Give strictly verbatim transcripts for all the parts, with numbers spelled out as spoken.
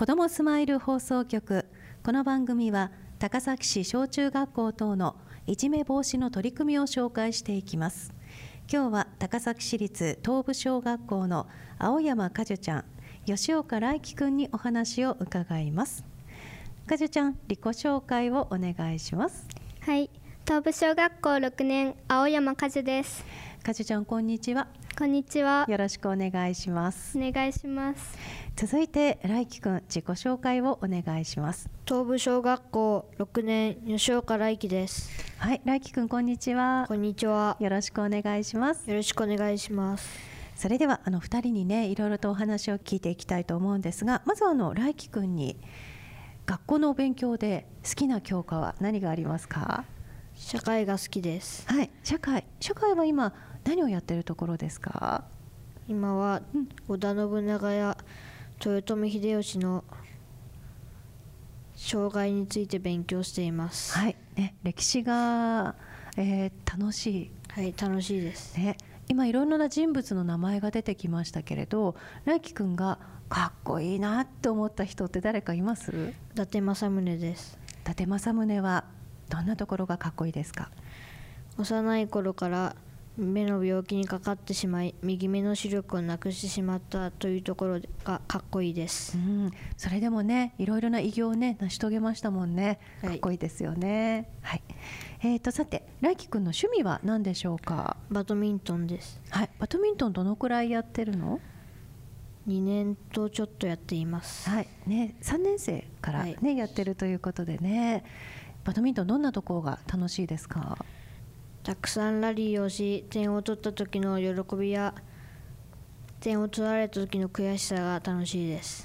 子どもスマイル放送局。この番組は高崎市小中学校等のいじめ防止の取り組みを紹介していきます。今日は高崎市立東部小学校の青山果樹ちゃん、吉岡来輝くんにお話を伺います。果樹ちゃん、自己紹介をお願いします。 はい、東部小学校ろくねん、青山果樹です。 果樹ちゃん、こんにちは。 こんにちは。 よろしくお願いします。 お願いします。 続いて来輝くん、自己紹介をお願いします。 東部小学校ろくねん、吉岡来輝です。 はい、来輝くん、こんにちは。 こんにちは。 よろしくお願いします。 よろしくお願いします。 それではあのふたりにね、いろいろとお話を聞いていきたいと思うんですが、まずはあの来輝くんに学校のお勉強で好きな教科は何がありますか？ 社会が好きです。 はい、社会。社会は今何をやってるところですか？ 今は織田信長や豊臣秀吉の障害について勉強しています。 はい、ね、歴史が、えー、楽しい。 はい、楽しいです。 ね、今いろんな人物の名前が出てきましたけれど、来輝くんがかっこいいなって思った人って誰かいます？ 伊達政宗です。 伊達政宗はどんなところがかっこいいですか？ 幼い頃から目の病気にかかってしまい、右目の視力をなくしてしまったというところがかっこいいです。 うん、それでもね、いろいろな偉業をね成し遂げましたもんね。かっこいいですよね。はい。えーとさて、来輝くんの趣味は何でしょうか？ バドミントンです。 はい。バドミントンどのくらいやってるの？ にねんとちょっとやっています。 はい。ね、さんねん生からね、はい、やってるということでね。バドミントンどんなところが楽しいですか？ たくさんラリーをし、点を取った時の喜びや点を取られた時の悔しさが楽しいです。 うん、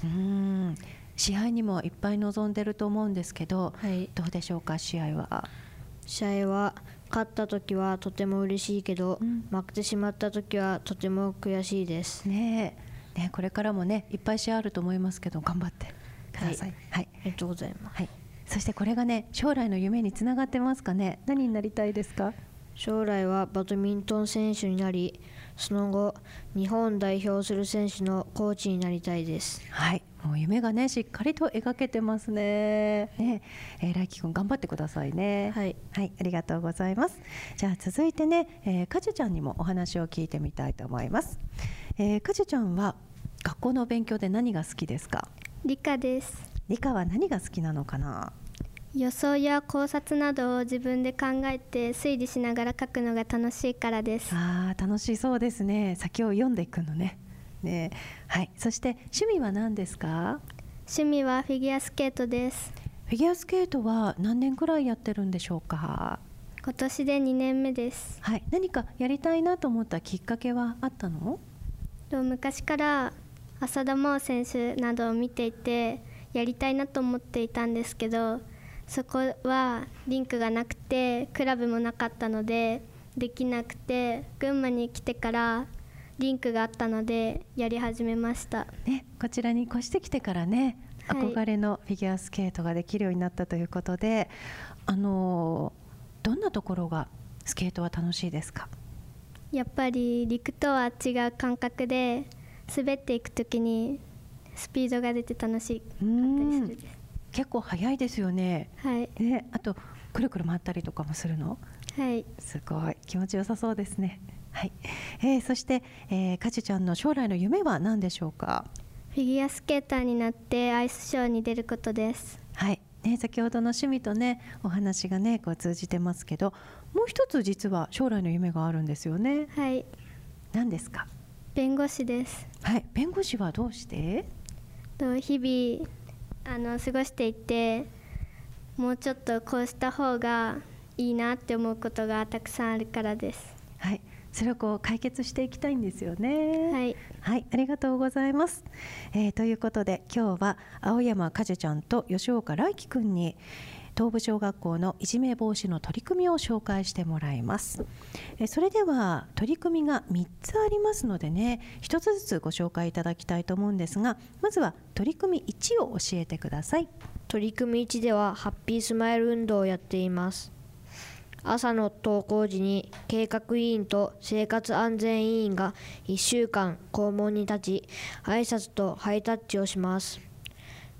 試合にもいっぱい臨んでると思うんですけど、 はい、 どうでしょうか？試合は試合は勝った時はとても嬉しいけど、うん、負けてしまった時はとても悔しいですね。えね、これからもね、いっぱい試合あると思いますけど、頑張ってください。 はい、はい、ありがとうございます。 はい、そしてこれがね、将来の夢につながってますかね？何になりたいですか？ 将来はバドミントン選手になり、その後日本代表する選手のコーチになりたいです。 はい、もう夢がねしっかりと描けてますね。ね、えー、来輝くん頑張ってくださいね。 はい、 はい、ありがとうございます。じゃあ続いてね、えー、果樹ちゃんにもお話を聞いてみたいと思います。えー、果樹ちゃんは学校の勉強で何が好きですか？ 理科です。 理科は何が好きなのかな？ 予想や考察などを自分で考えて推理しながら書くのが楽しいからです。 あー、楽しそうですね。先を読んでいくのね。ね、はい。そして趣味は何ですか？ 趣味はフィギュアスケートです。 フィギュアスケートは何年くらいやってるんでしょうか？ 今年でにねんめです。 はい。何かやりたいなと思ったきっかけはあったの？ 昔から浅田真央選手などを見ていてやりたいなと思っていたんですけど、そこはリンクがなくてクラブもなかったのでできなくて、群馬に来てからリンクがあったのでやり始めました、 ね、こちらに越してきてからね、 はい、 憧れのフィギュアスケートができるようになったということで、あのどんなところがスケートは楽しいですか？ やっぱり陸とは違う感覚で滑っていくときにスピードが出て楽しかったりするです。 結構速いですよね。 はい。 ね、あとくるくる回ったりとかもするの？ はい。 すごい気持ちよさそうですね。はい。えー、そして、えー、果樹ちゃんの将来の夢は何でしょうか？ フィギュアスケーターになってアイスショーに出ることです。 はい。ね、先ほどの趣味とねお話がねこう通じてますけど、もう一つ実は将来の夢があるんですよね。 はい。 何ですか？ 弁護士です。 はい。弁護士はどうして？ と日々あの過ごしていて、もうちょっとこうした方がいいなって思うことがたくさんあるからです。 はい、それをこう解決していきたいんですよね。 はい、 はい、ありがとうございます。えー、ということで今日は青山果樹ちゃんと吉岡来輝くんに東部小学校のいじめ防止の取り組みを紹介してもらいます。えそれでは取り組みがみっつありますのでね、ひとつずつご紹介いただきたいと思うんですが、まずは取り組みいちを教えてください。 取り組みいちではハッピースマイル運動をやっています。朝の登校時に計画委員と生活安全委員がいっしゅうかん校門に立ち、挨拶とハイタッチをします。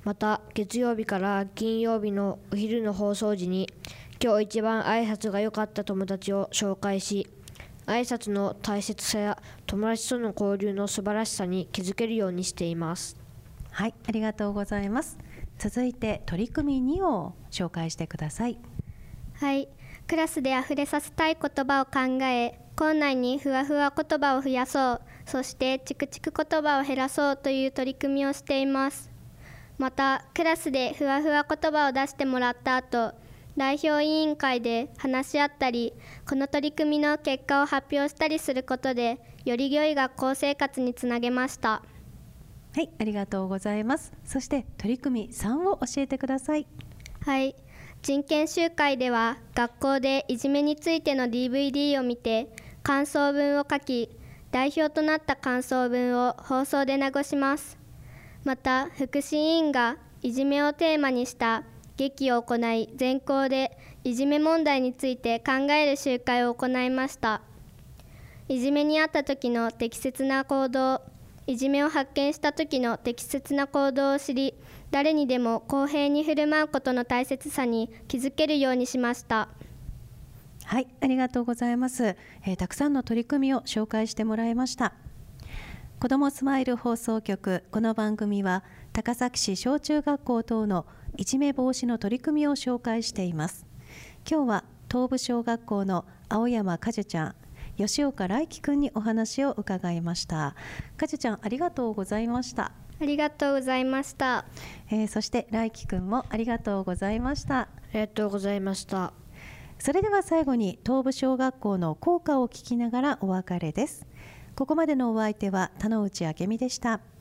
また月曜日から金曜日のお昼の放送時に今日一番挨拶が良かった友達を紹介し、挨拶の大切さや友達との交流の素晴らしさに気づけるようにしています。 はい、ありがとうございます。続いて取り組みにを紹介してください。 はい、クラスであふれさせたい言葉を考え、校内にふわふわ言葉を増やそう、そしてチクチク言葉を減らそうという取り組みをしています。またクラスでふわふわ言葉を出してもらった後、代表委員会で話し合ったり、この取り組みの結果を発表したりすることで、より良い学校生活につなげました。 はい、ありがとうございます。そして取り組みさんを教えてください。 はい、人権集会では学校でいじめについての ディーブイディー を見て感想文を書き、代表となった感想文を放送で流します。また福祉委員がいじめをテーマにした劇を行い、全校でいじめ問題について考える集会を行いました。いじめにあった時の適切な行動、いじめを発見した時の適切な行動を知り、誰にでも公平に振る舞うことの大切さに気づけるようにしました。 はい、ありがとうございます。えー、たくさんの取り組みを紹介してもらいました。子どもスマイル放送局、この番組は高崎市小中学校等のいじめ防止の取り組みを紹介しています。今日は東部小学校の青山かじゅちゃん、吉岡来輝くんにお話を伺いました。かじゅちゃん、ありがとうございました。 ありがとうございました。 えー、そして来輝くんもありがとうございました。 ありがとうございました。 それでは最後に東部小学校の校歌を聞きながらお別れです。ここまでのお相手は田之内明美でした。